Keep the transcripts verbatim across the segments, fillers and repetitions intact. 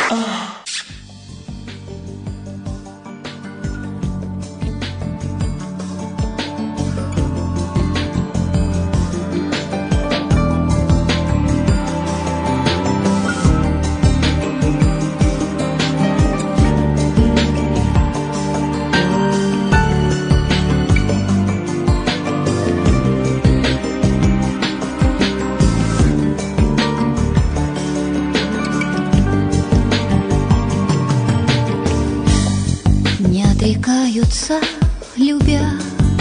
Отрекаются, любя,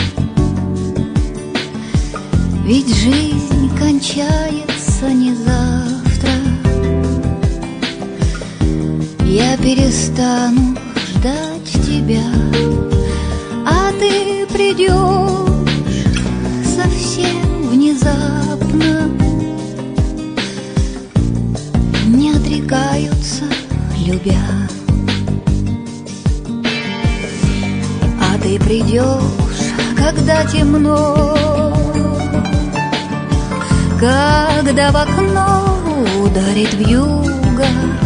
ведь жизнь кончается не завтра. Я перестану ждать тебя, а ты придешь совсем внезапно. Не отрекаются, любя, ты придешь, когда темно, когда в окно ударит вьюга,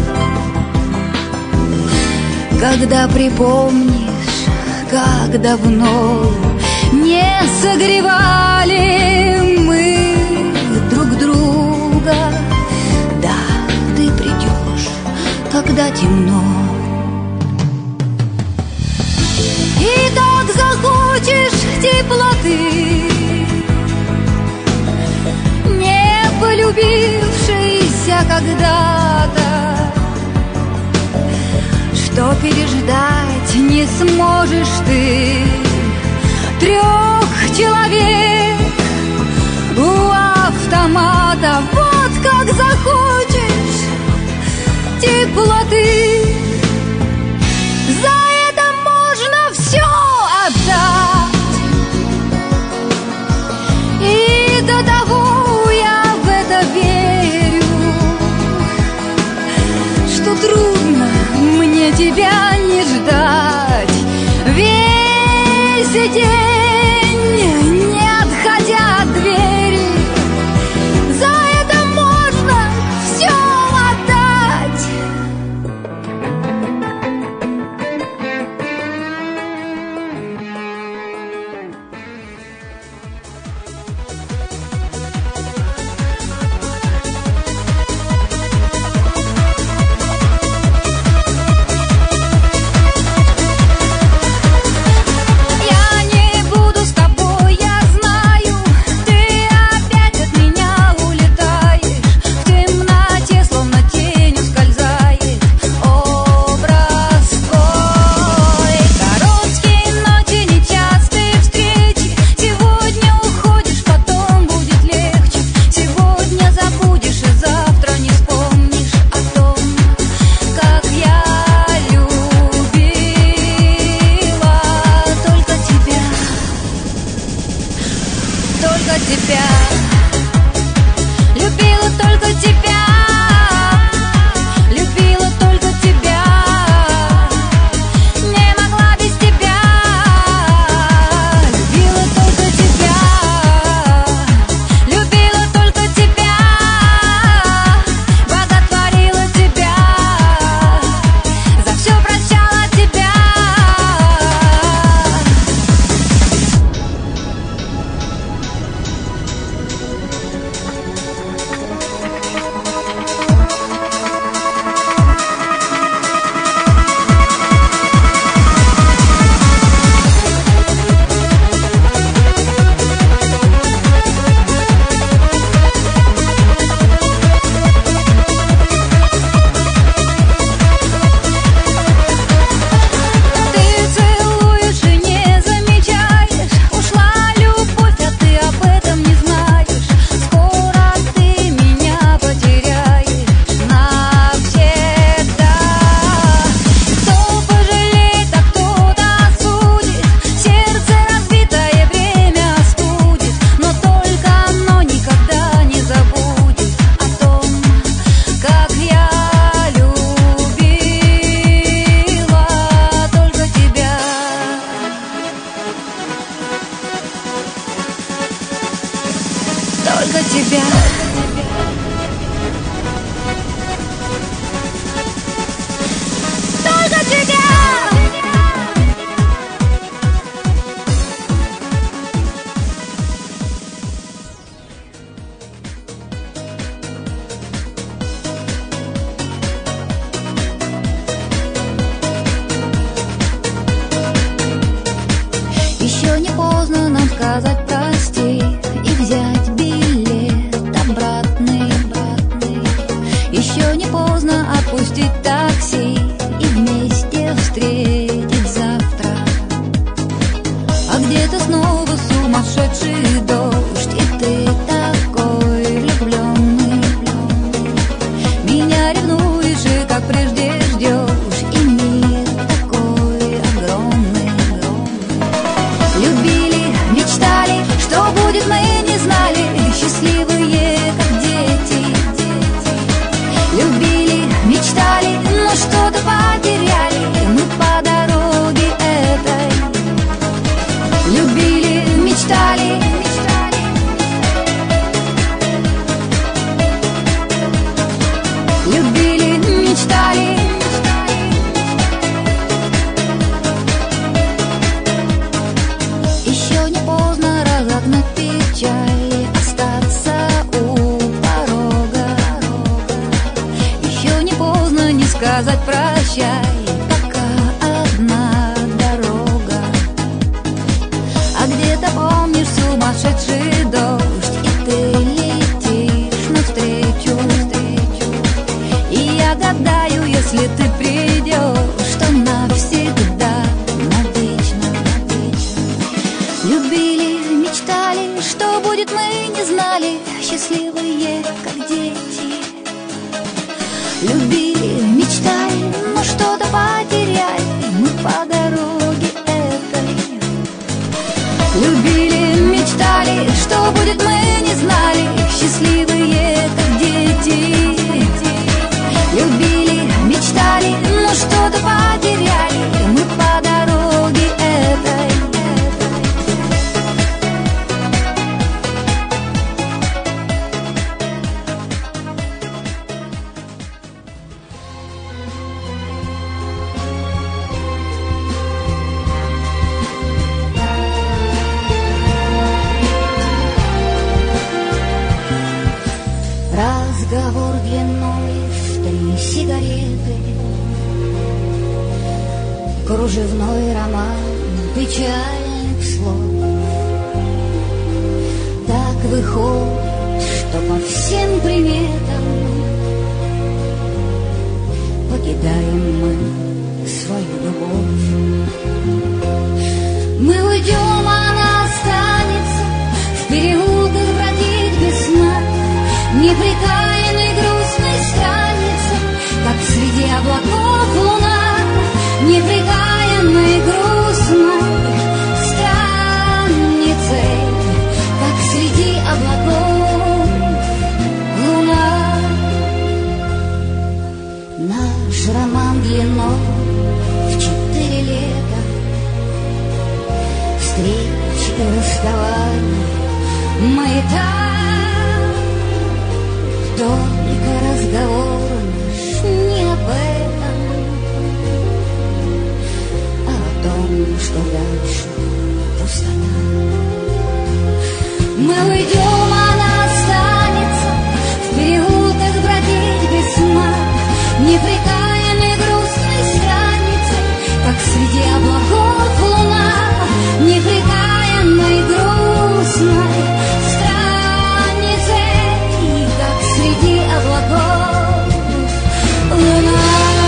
когда припомнишь, как давно не согревали мы друг друга. Да, ты придешь, когда темно. И так захочешь теплоты, не полюбившейся когда-то, что переждать не сможешь ты трех человек у автомата. Вот как захочешь теплоты, за и до того я в это верю, что трудно мне тебя не ждать весь день, не отходя от двери. За это можно все отдать. Я не сказать прости и взять билет обратный. Еще не поздно отпустить такси и вместе встретить завтра. А где-то снова сумасшедший дождь, и ты такой влюбленный. Меня ревнуешь и как прежде ждешь, и мир такой огромный. Любили, мечтали, что будет, мы не знали, счастливые как дети. Любили, мечтали, но что-то потеряли мы по дороге этой. Любили, мечтали, любили, мечтали. Еще не поздно разогнать печаль, остаться у порога. Еще не поздно не сказать прощай, пока одна дорога. А где-то помнишь сумасшедший дождь, и ты летишь навстречу. И я гадаю, если ты придешь, что навсегда, навечно. Любили, мечтали, что будет, мы не знали, счастливые как дети. Любили, мечтали, но что-то потеряли мы по дороге этой. Любили, мечтали, что будет, мы не знали, счастливые как дети. Любили, мечтали, но что-то потеряли мы по дороге этой. Разговор длиной в три сигареты, кружевной роман печальных слов. Так выходит, что по всем приметам покидаем мы свою любовь. Мы уйдем, она останется в переулках бродить без сна, непрекаянной грустной страницы, как среди облаков луна. Непрекаянной грустной страницей, как среди облаков луна. Наш роман длиной в четыре лета, встречи и расставания, мы и так. Только разговор наш не об этом, а о том, что дальше пустота. Мы уйдем, она останется в переулках бродить без сна, непрекаянной грустной страницей, как среди облаков луна. Непрекаянной грустной страницей, как среди облаков луна.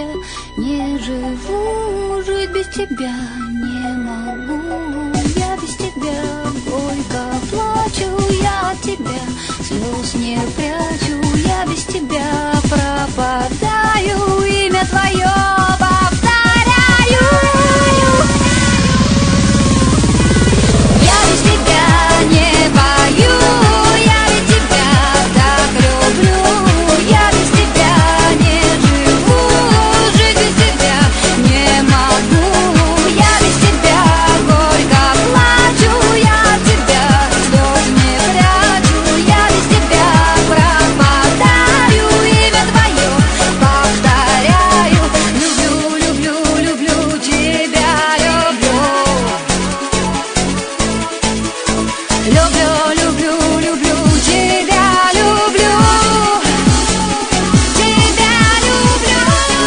тебя не живу, жить без тебя не могу. Я без тебя горько плачу, я от тебя слез не прячу. Я без тебя пропадаю, имя твое повторяю. Я без тебя не пою, я ведь тебя так люблю. Я без тебя не живу, жить без тебя не могу. Я без тебя горько плачу, я от тебя слез не прячу. Я без тебя пропадаю, имя твое повторяю. Люблю, люблю, люблю тебя, люблю. Люблю, люблю, люблю тебя, люблю. Тебя люблю.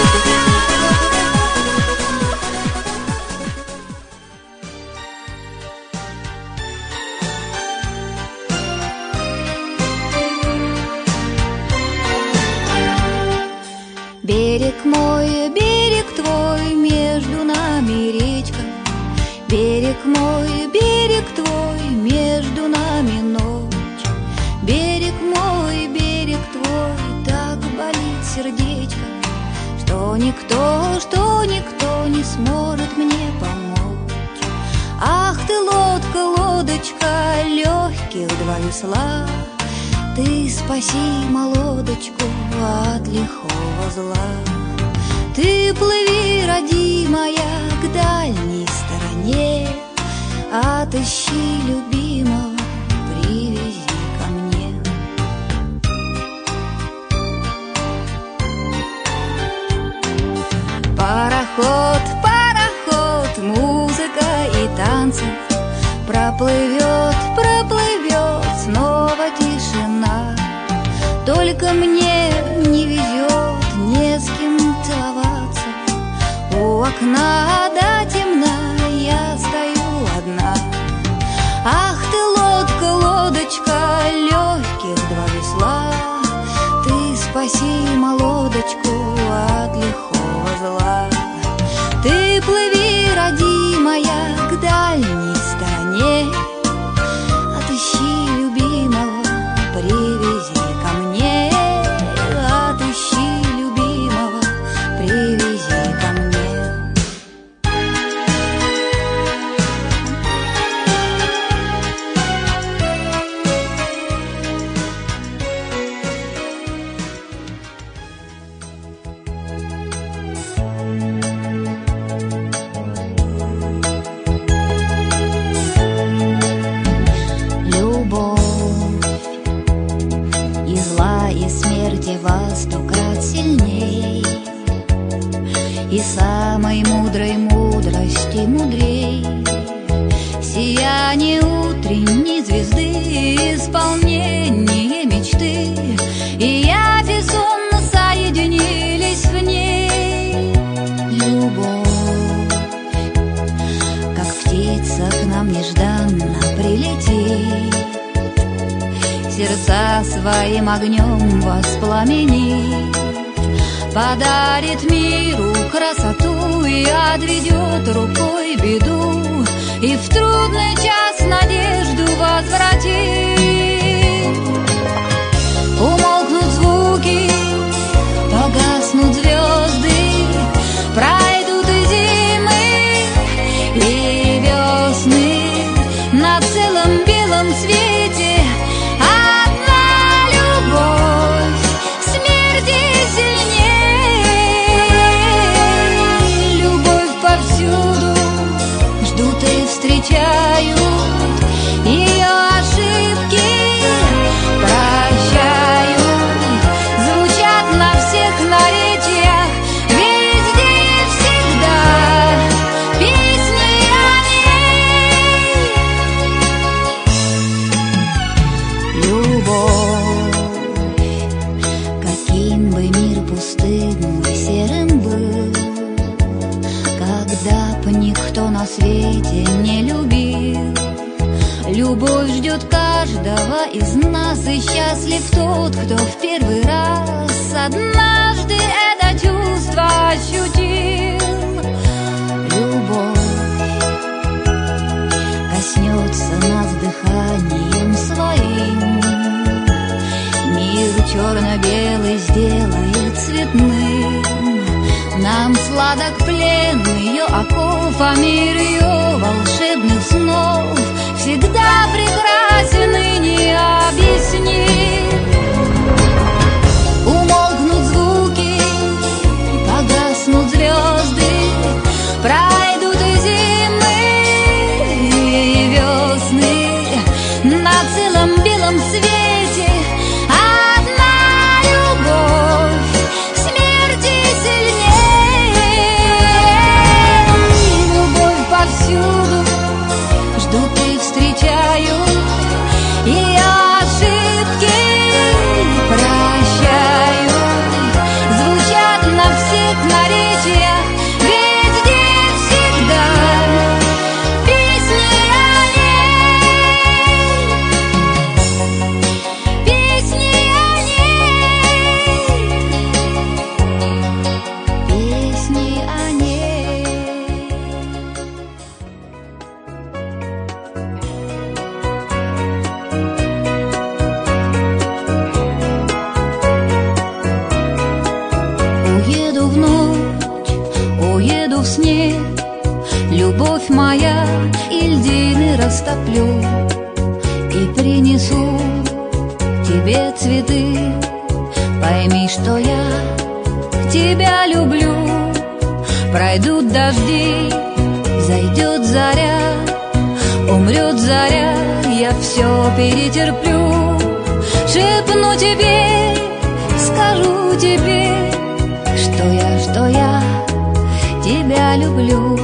Берег мой, берег твой, между нами речка. Берег мой, берег твой, между нами ночь. Берег мой, берег твой, так болит сердечко, что никто, что никто не сможет мне помочь. Ах ты, лодка, лодочка, легких два весла, ты спаси молодочку от лихого зла. Ты плыви, родимая, к дальней стороне, отыщи любимого, привези ко мне. Пароход, пароход, музыка и танцы, проплывет, проплывет, снова тишина. Только мне не везет, не с кем целоваться. У окна до темна я стою одна. Ах ты, лодка, лодочка, легких два весла, ты спаси молодочку от лихого зла. Ты плыви, родимая, к дальней стороне, отыщи любимого, привези ко мне. Отыщи любимого, привези ко мне. Во сто крат сильней, и самой мудрой мудрости мудрей сияние утренней звезды, исполнение мечты, и явь и сон соединились в ней. Любовь, как птица к нам нежданно прилетит, сердца своим огнем воспламенит, подарит миру красоту и отведет рукой беду, и в трудный час надежду возвратит. Умолкнут звуки, погаснут звезды, пройдут и зимы, и весны на целом белом свете. Встречают ее ошибки, прощают, звучат на всех наречиях, везде и всегда песни о ней. Любовь, каким бы мир пустым и серым был, когда б никто на свете не любил. Любовь ждет каждого из нас, и счастлив тот, кто в первый раз однажды это чувство ощутим. Любовь коснется нас дыханием своим, мир черно-белый сделает цветным. Нам сладок плен ее оков, а мир ее волшебных снов всегда прекрасен и необъясним. Умолкнут звуки, погаснут звезды, пройдут и зимы, и весны. На целом белом свете одна любовь смерти сильнее. Любовь повсюду ждут и встречают, ее ошибки прощают. Звучат на всех наречиях везде всегда песни о ней, песни о ней, песни о ней. Уеду в ночь, уеду в снег, любовь моя, и льдины растоплю, и принесу тебе цветы. Пойми, что я тебя люблю. Пройдут дожди, зайдет заря, умрет заря, я все перетерплю. Шепну тебе, скажу тебе, что я, что я тебя люблю.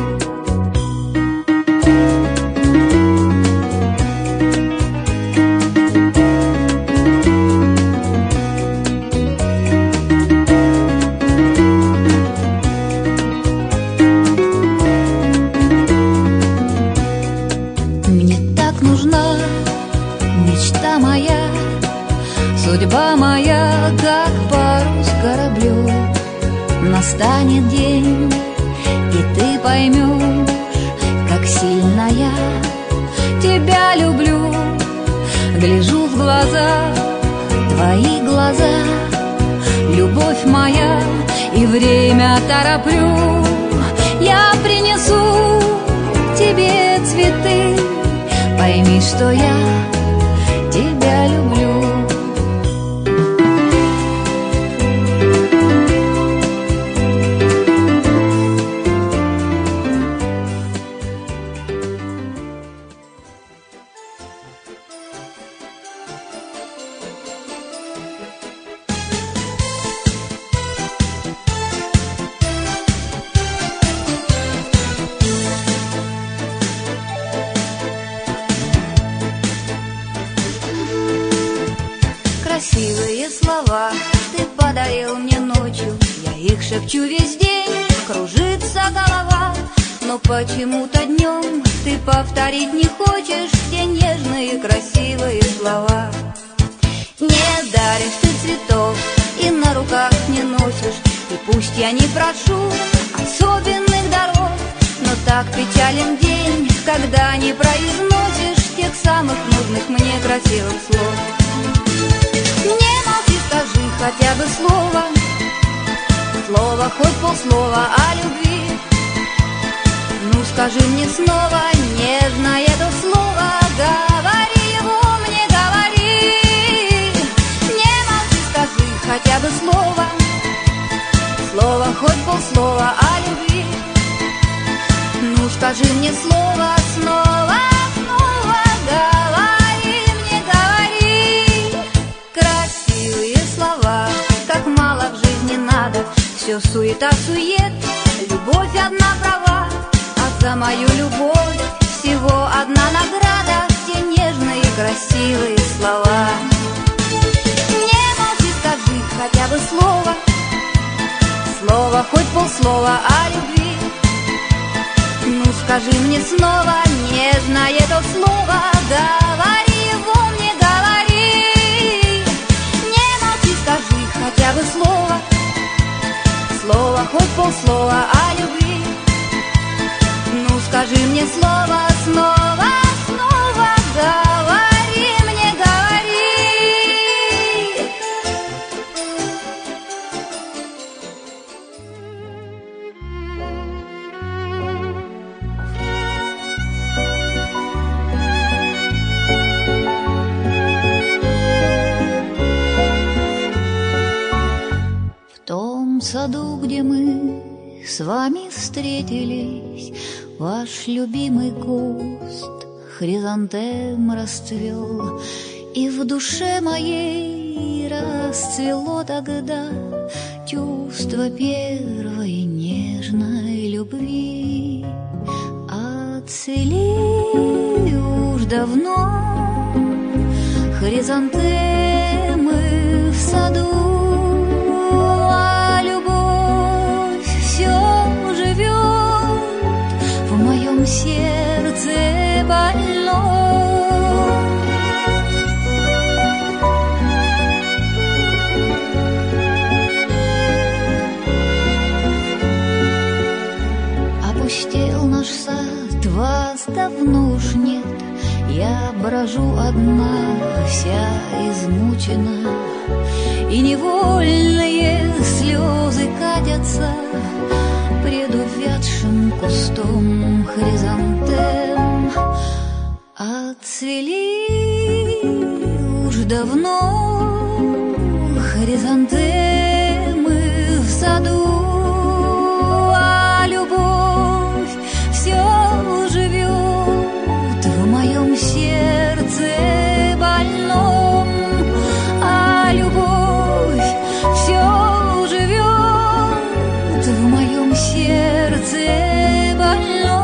Мне так нужна мечта моя, судьба моя, как парус кораблю. Настанет день, и ты поймешь, как сильно я тебя люблю. Гляжу в глаза, твои глаза, любовь моя, и время тороплю. Я принесу тебе цветы, пойми, что я тебя люблю. Красивые слова ты подарил мне ночью, я их шепчу весь день, кружится голова. Но почему-то днем ты повторить не хочешь те нежные красивые слова. Не даришь ты цветов и на руках не носишь, и пусть я не прошу особенных даров, но так печален день, когда не произносишь тех самых нужных мне красивых слов. Не молчи, скажи хотя бы слово, слово, хоть полслова о любви. Ну скажи мне снова нежно это слово, говори его мне, говори. Не молчи, скажи хотя бы слово, слово, хоть полслова о любви. Ну скажи мне слово снова, снова говори мне, говори. Красивые слова, как мало в жизни надо, все суета-сует, любовь одна права. За мою любовь всего одна награда, те нежные красивые слова. Не молчи, скажи хотя бы слово, слово, хоть полслова о любви. Ну скажи мне снова нежно это слово, говори его мне, говори. Не молчи, скажи хотя бы слово, слово, хоть полслова полслова о любви. Ну скажи мне слово снова, снова говори мне, говори. В том саду, где мы с вами встретились, ваш любимый куст хризантем расцвел, и в душе моей расцвело тогда чувство первой нежной любви. Отцвели уж давно хризантемы в саду, сердце больно. Опустел наш сад, вас давно уж нет. Я брожу одна, вся измучена, и невольные слезы катятся пред увядшим кустом хризантем. Отцвели уж давно хризантемы в саду, а любовь все живет в моем сердце больном, а любовь все живет в моем сердце больном.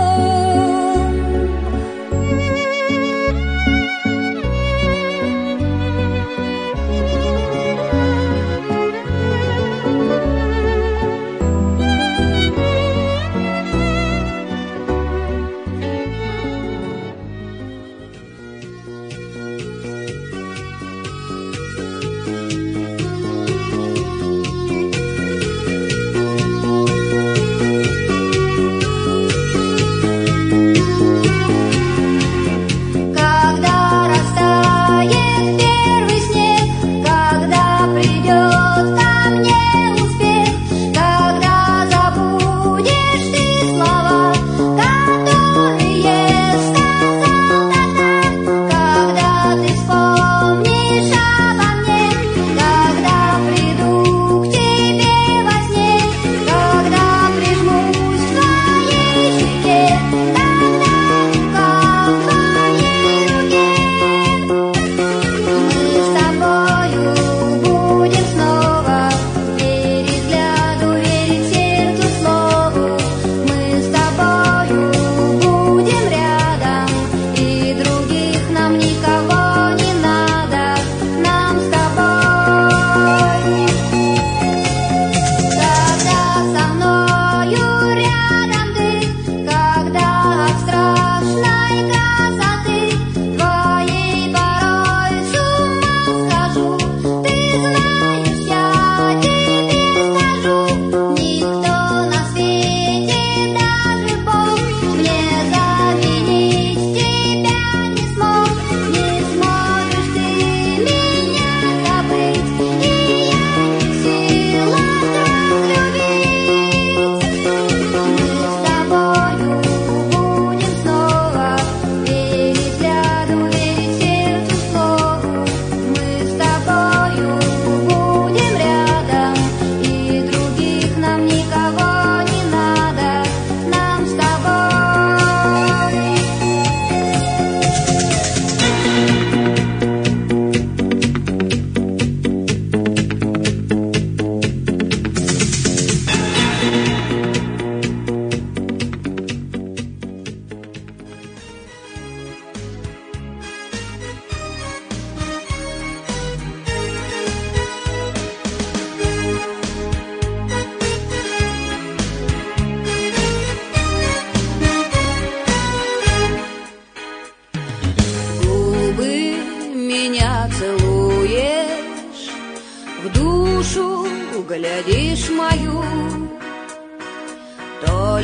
глядишь мою,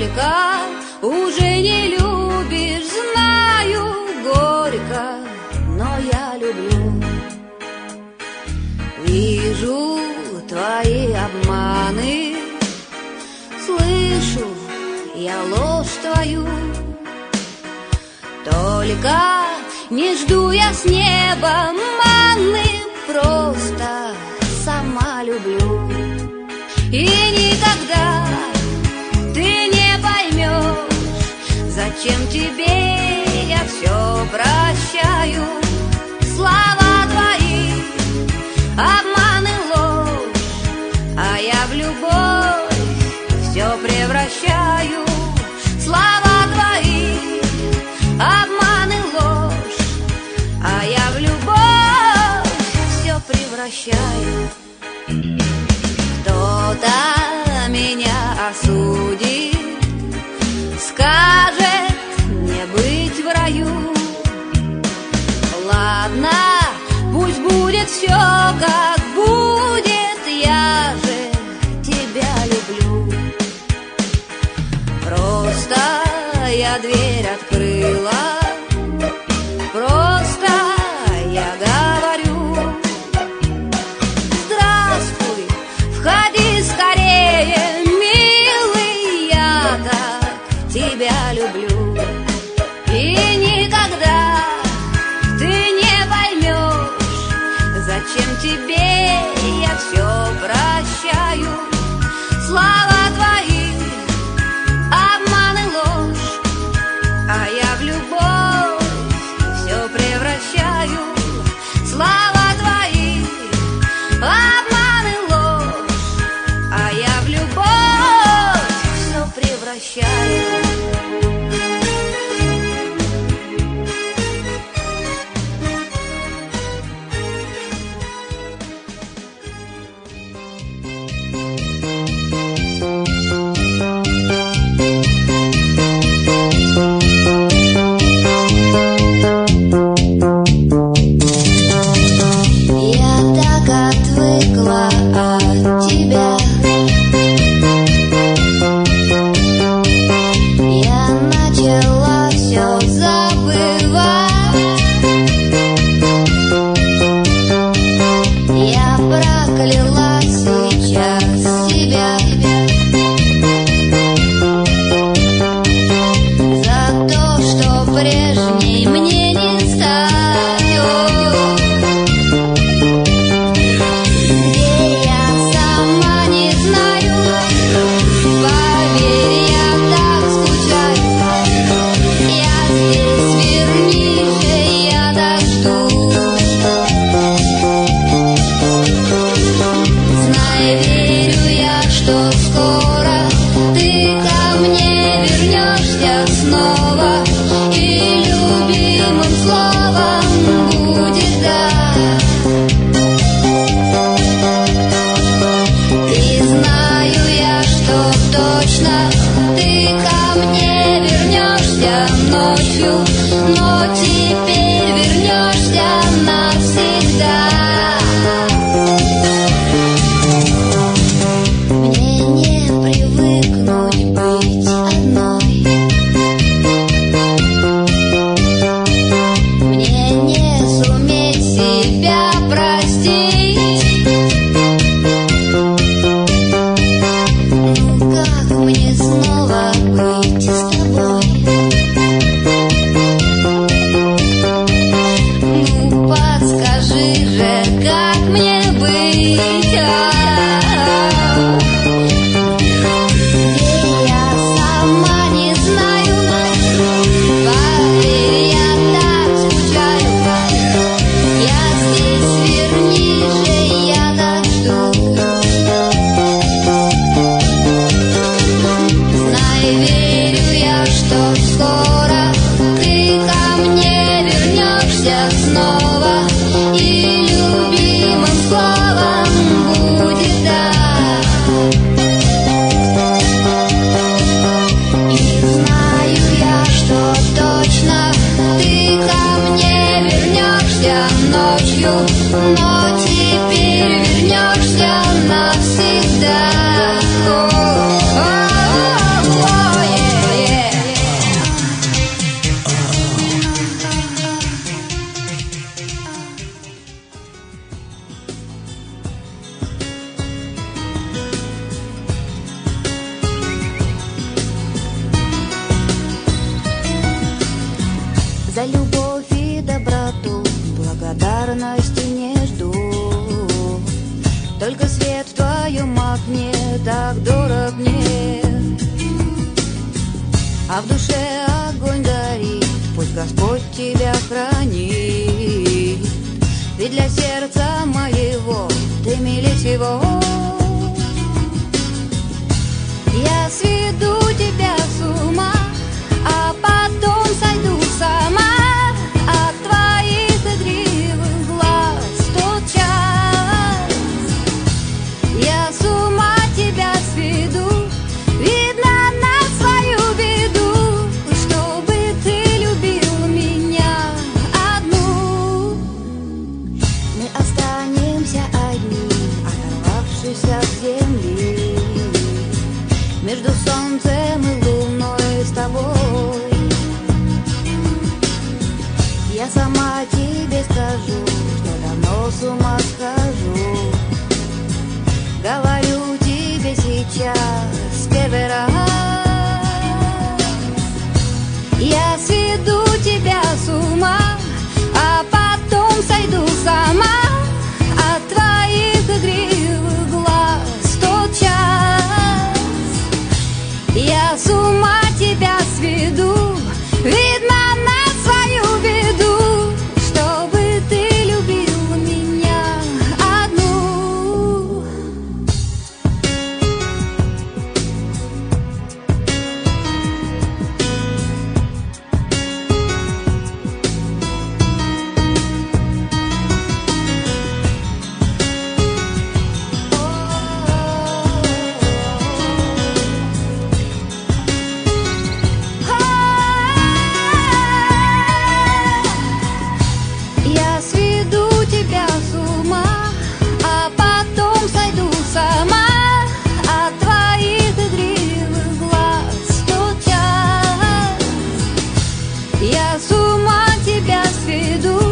только уже не любишь, знаю, горько, но я люблю. Вижу твои обманы, слышу я ложь твою. Только не жду я с неба манны, просто сама люблю. И никогда ты не поймешь, зачем тебе я все прощаю. Слова твои, обман и ложь, а я в любовь все превращаю. Слова твои, обман и ложь, а я в любовь все превращаю. Кто-то меня осудит, скажет не быть в раю. Ладно, пусть будет все как будет, я же тебя люблю. Просто я дверь открыла, просто я говорю: здравствуй, входи скорее, милый, я так тебя люблю. И никогда ты не поймешь, зачем тебе я все прощаю. Слова твои, обман и ложь, а я в любовь все превращаю. Слова твои, обман и ложь, а я в любовь все превращаю. От тебя я начала все забывать. Я прокляла сейчас себя за то, что прежней мне не стать. Но теперь вернешься навсегда. Мне не привыкнуть быть одной, мне не суметь себя простить. Ну как мне снова быть с тобой? Подскажи же, как мне быть? А-а-а. Где я сама не знаю, поверь, я так скучаю. Я здесь, верни же, я так жду. Знай, верю я, что скоро ты ко мне вернешься снова. И любимым словом будет да. И знаю я, что точно ты ко мне вернешься ночью, но теперь вернешься навсегда. О-о-о-о-о-о. любовь и доброту, благодарности не жду. Только свет в твоем окне так дорог мне, а в душе огонь горит, пусть Господь тебя хранит. Ведь для сердца моего ты милей всего. Я сведу тебя с ума, а потом сойду сама от твоих игривых глаз в тот час. Я с ума тебя сведу, видно на свою беду, чтобы ты любил меня одну. Мы останемся одни, оторвавшись от земли, между солнцем и луной с тобой. Я сама тебе скажу, что давно с ума схожу. Говорю тебе сейчас первый раз. Я сведу тебя с ума, а потом сойду сама от твоих игривых глаз в тот час. Я с ума тебя сведу, видно на свою беду, чтобы ты любил меня одну. Я сведу тебя с ума, а потом сойду сама от твоих игривых глаз в тот час. Я с ума тебя сведу,